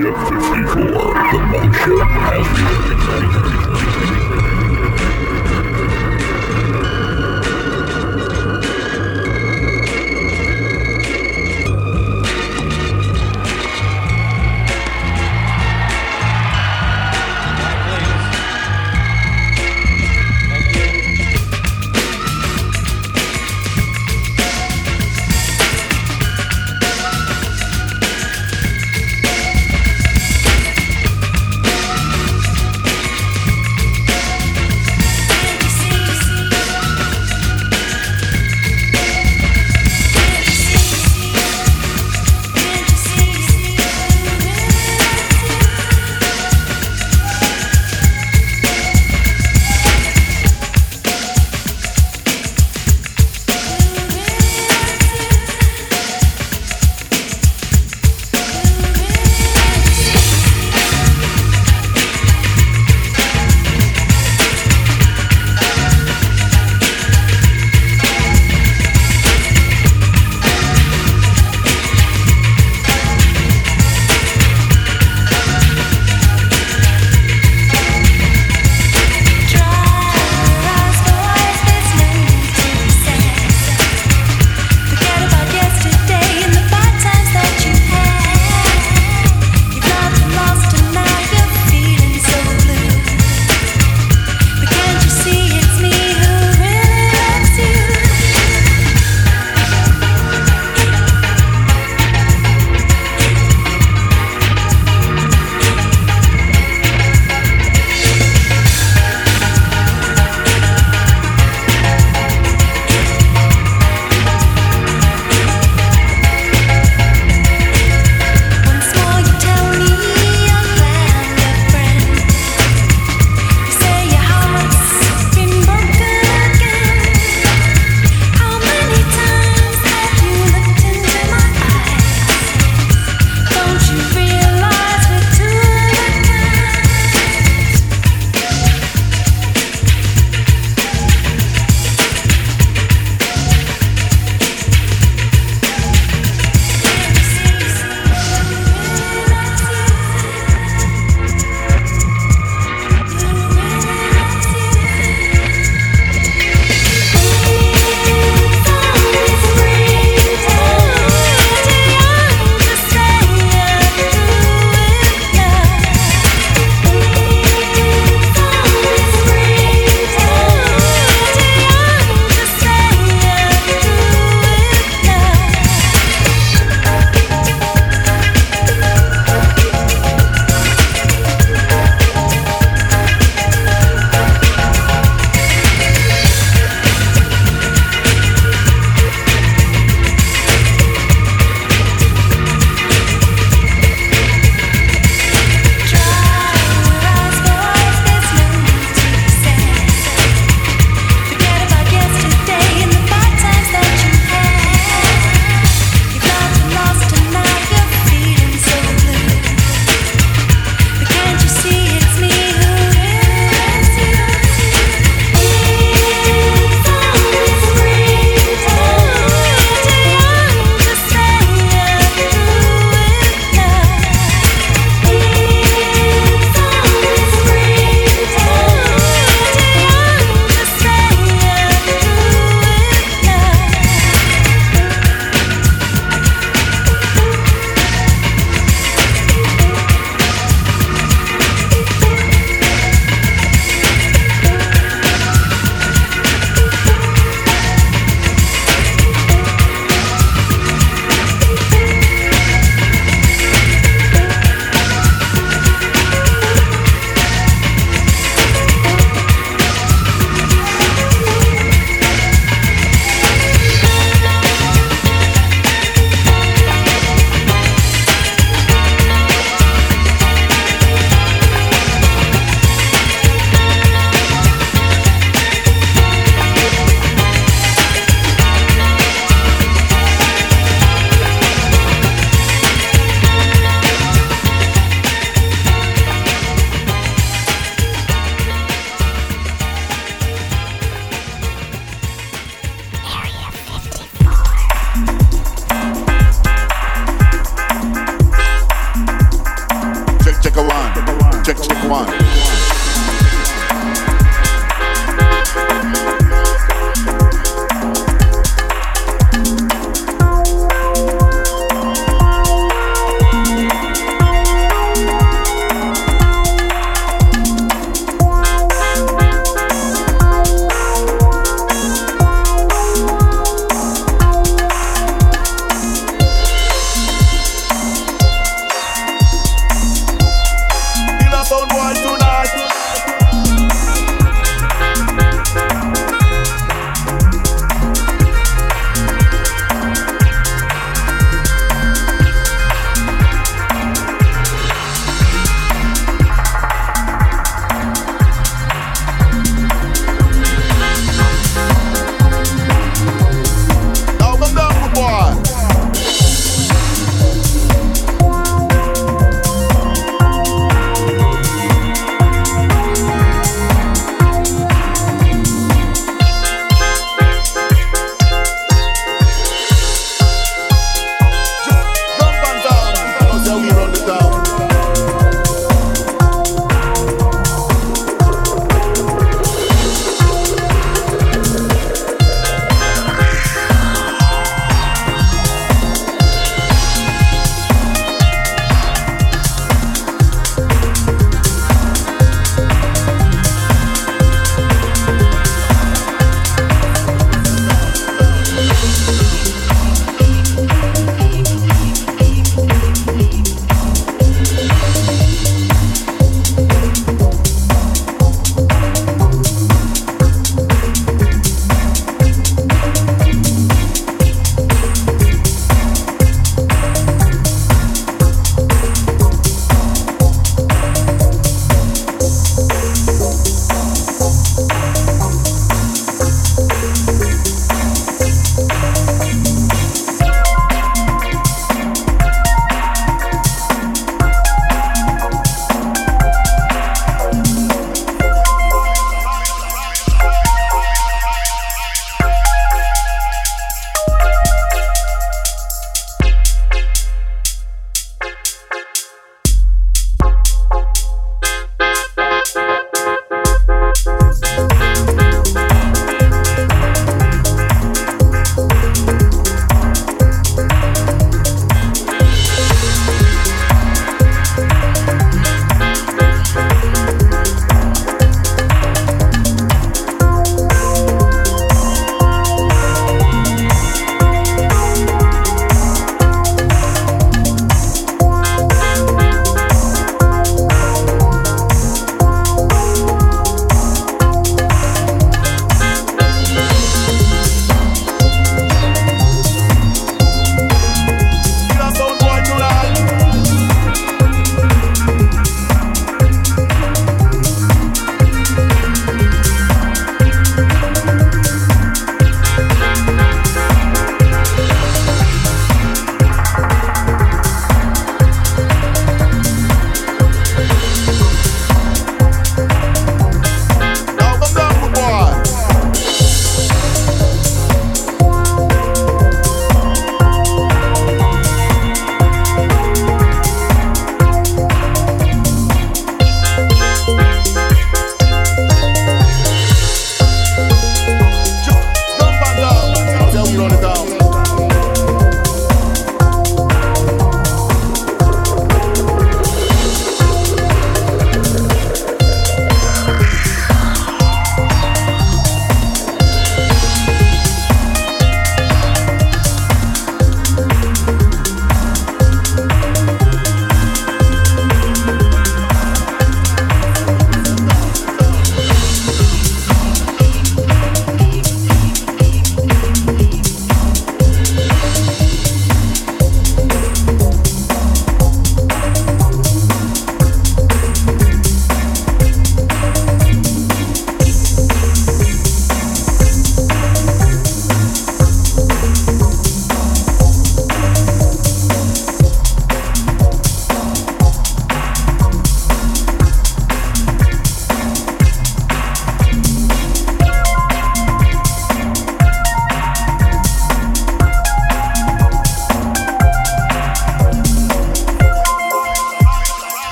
Area 54, the mothership has returned. Sound wall tonight.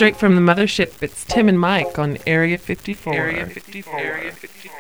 Straight from the mothership, it's Tim and Mike on Area 54. Area 54. Area 54.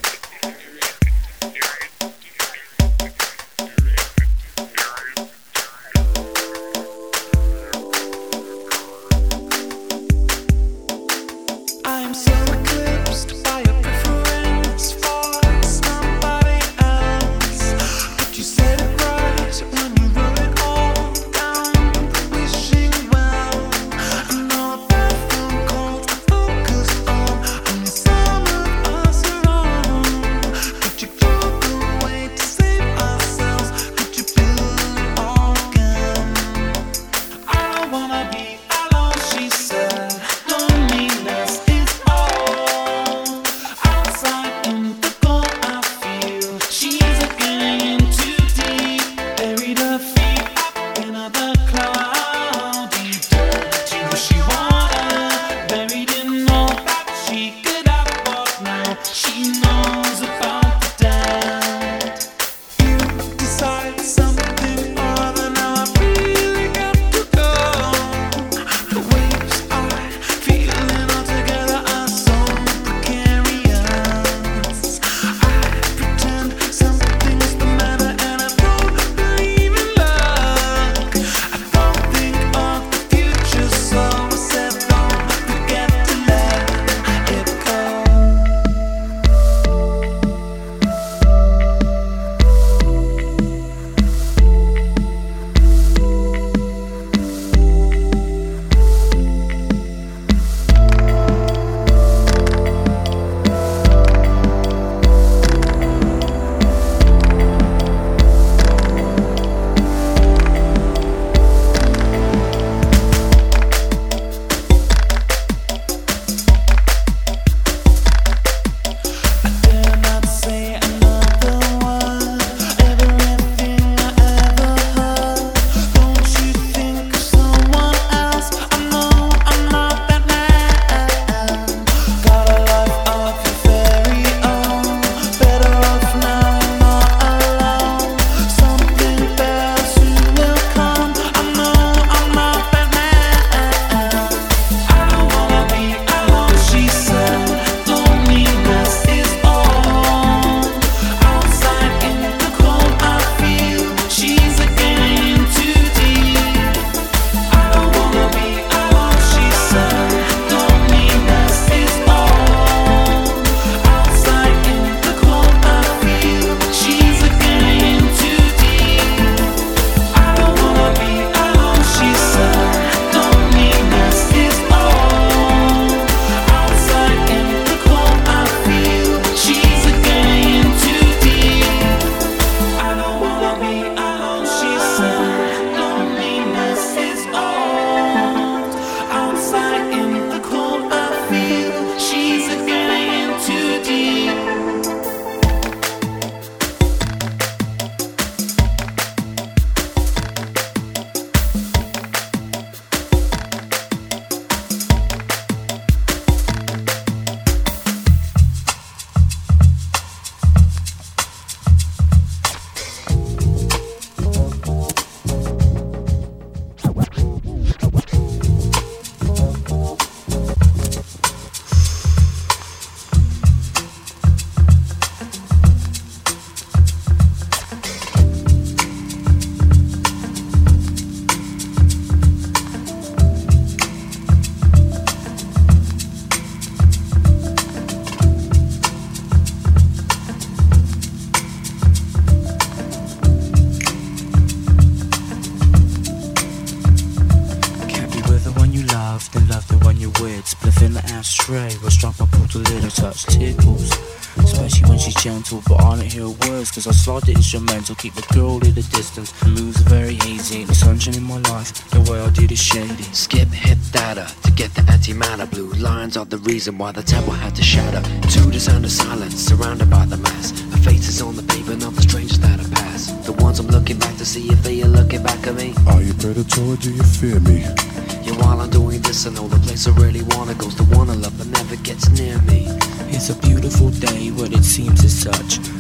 ashtray. Was struck by pulled a little touch tickles, especially when she's gentle, but I don't hear words, cause I slide the instrumental, keep the girl at a distance. The moves are very hazy, the sunshine in my life, the way I did is shady. Skip hit data to get the antimatter. Blue lines are the reason why the temple had to shatter. To the sound of silence, surrounded by the mass. Her face is on the pavement of the strangers that I pass. The ones I'm looking back to see if they are looking back at me. Are you predator or do you fear me? Yeah, while I'm doing this, I know the place I really wanna go's the one I love but never gets near me. It's a beautiful day, what it seems as such.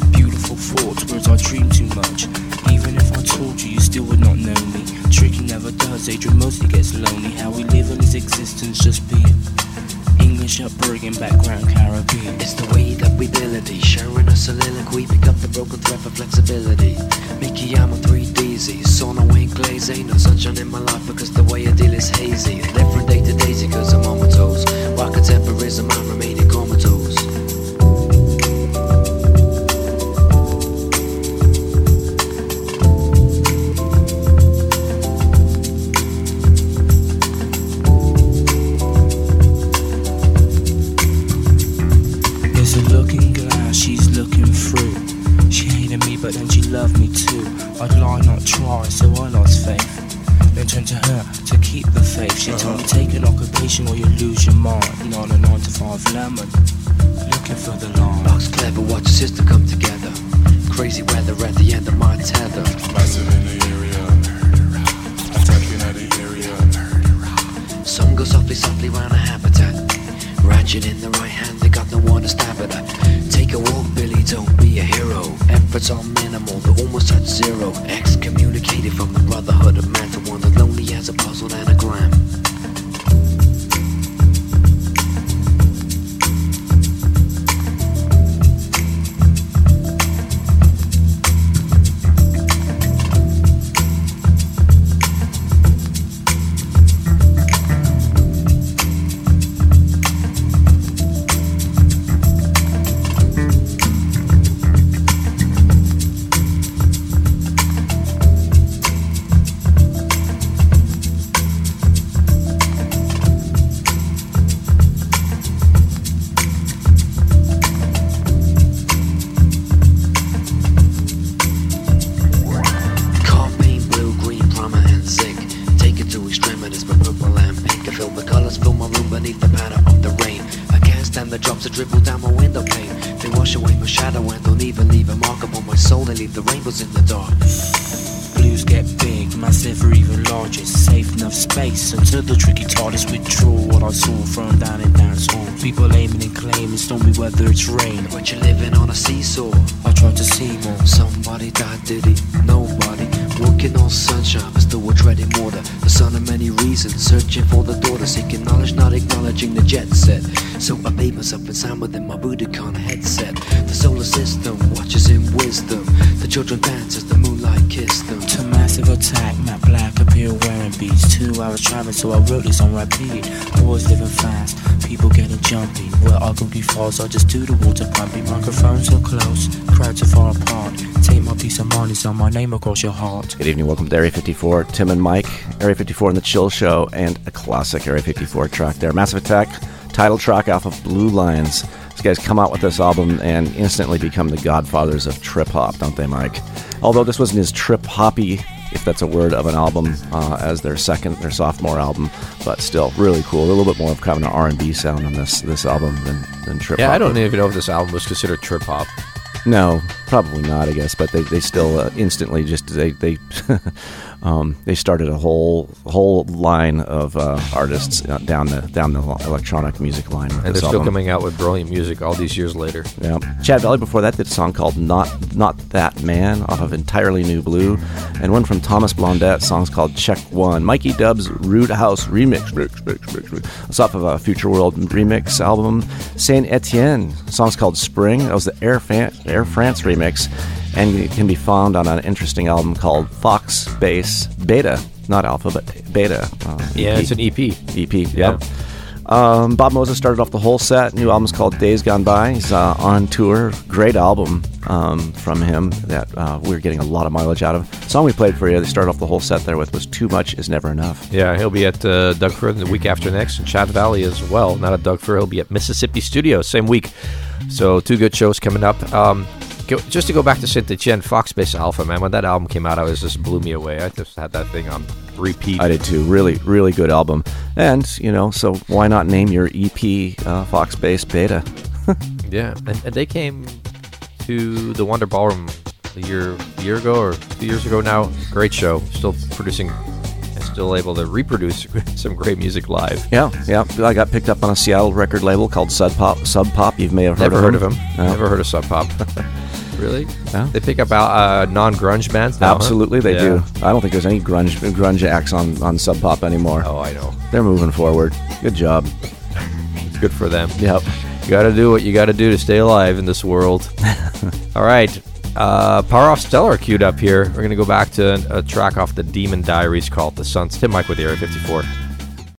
Beautiful thoughts, words I dream too much. Even if I told you, you still would not know me. Tricky never does, Adrian mostly gets lonely. How we live in his existence, just being English upbringing, background Caribbean. It's the way that we ability, sharing a soliloquy, pick up the broken thread for flexibility. Mickey, I'm on 3DZ, Sono ain't glaze, ain't no sunshine in my life because the way I deal is hazy. Live from day to daisy cause I'm on my toes, while contemporism I'm remaining comatose. But then she loved me too. I'd lie, not try, so I lost faith. Then turned to her to keep the faith. She told me take an occupation or you lose your mind. Not a 9 to 5 lemon, looking for the line. Box clever, watch the system come together. Crazy weather at the end of my tether. Massive in the area, attacking at the area. Some go softly, softly round a habitat. Ratchet in the right hand, they got no one to stab it at. Take a walk, Billy, don't be a hero. Efforts are minimal, they almost touch zero. Excommunicated from the brotherhood of man to one that lonely as a puzzled anagram. The rainbows in the dark. Blues get big, massive or even larger. Safe enough space until the tricky TARDIS withdraw. What I saw from down in dance hall. People aiming and claiming stormy weather, it's rain. But you're living on a seesaw. I tried to see more. Somebody died, did he? Nobody. Walking on sunshine, but still we're treading water. The son of many reasons, searching for the daughter. Seeking knowledge, not acknowledging the jet set. So I made myself inside within my Budokan headset. The solar system watches in wisdom. The children dance as the moonlight kissed them. To massive attack, Matt Black appear wearing beats. 2 hours traveling, so I wrote this on repeat. Boys living fast, people getting jumpy. Where I could be false, I just do the water pumping. Microphones are close, crowds are far apart. Take my peace of mind, it's on my name across your heart. Good evening, welcome to Area 54. Tim and Mike, Area 54 and the Chill Show, and a classic Area 54 track there. Massive Attack, title track off of Blue Lions. These guys come out with this album and instantly become the godfathers of trip-hop, don't they, Mike? Although this wasn't as trip-hoppy, if that's a word, of an album as their sophomore album, but still really cool. A little bit more of kind of an R&B sound on this album than trip-hop. Yeah, I don't even know if this album was considered trip-hop. No, probably not, I guess, but they still instantly just they started a whole line of artists down the electronic music line. And they're still coming out with brilliant music all these years later. Yeah, Chad Valley before that did a song called "Not That Man" off of Entirely New Blue, and one from Thomas Blondette, songs called "Check One." Mikey Dub's Rude House remix. It's off of a Future World remix album. Saint Etienne, songs called "Spring." That was the Air France remix, and it can be found on an interesting album called Fox Bass Beta, not Alpha, but Beta. Yeah, EP. it's an EP. EP, yeah. Bob Moses started off the whole set. New album's called Days Gone By. He's on tour. Great album from him that we're getting a lot of mileage out of. The song we played for you, they started off the whole set there with, was Too Much Is Never Enough. Yeah, he'll be at Doug Fir the week after next, and Chad Valley as well. Not at Doug Fir, he'll be at Mississippi Studios same week. So 2 good shows coming up. Just to go back to Saint Etienne, Fox Bass Alpha, man, when that album came out, it just blew me away. I just had that thing on repeat. I did too. Really, really good album. And, so why not name your EP Fox Bass Beta? Yeah, and they came to the Wonder Ballroom a year ago or 2 years ago now. Great show. Still producing and still able to reproduce some great music live. Yeah. I got picked up on a Seattle record label called Sub Pop. You may have Never heard of him. No. Never heard of Sub Pop. Really? Yeah. They pick up non-grunge bands now, huh? Absolutely, they Yeah. do. I don't think there's any grunge acts on Sub Pop anymore. Oh, I know. They're moving forward. Good job. Good for them. Yep. You got to do what you got to do to stay alive in this world. All right. Power Off Stellar queued up here. We're going to go back to a track off the Demon Diaries called The Suns. Tim Mike with the Area 54.